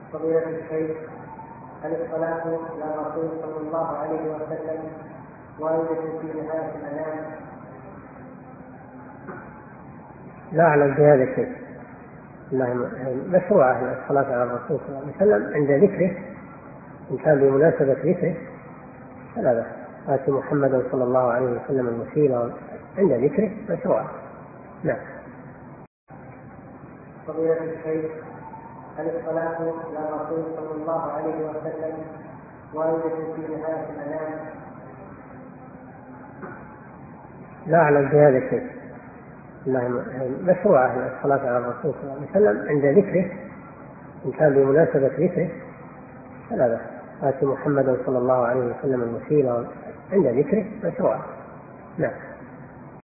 فضيلة الشيخ، هل الصلاة على الرسول صلى الله عليه وسلم واردة في نهاية الأنام؟ لا أعلم بهذا شيء. مشروعة الصلاة على الرسول صلى الله عليه وسلم عند ذكره، إن كان بمناسبة ذكره فلا بأس. آتي محمدا صلى الله عليه وسلم الوسيلة عند ذكره مشروعة. نعم. فضيلة الشيخ، هل الصلاة على الرسول صلى الله عليه وسلم واردة في نهاية الأنام؟ لا أعلم بهذا شيء. مشروعة الصلاة على الرسول صلى الله عليه وسلم عند ذكره، إن كان بمناسبة ذكره فلا بأس. آتي محمدا صلى الله عليه وسلم الوسيلة عند ذكره مشروعة. نعم.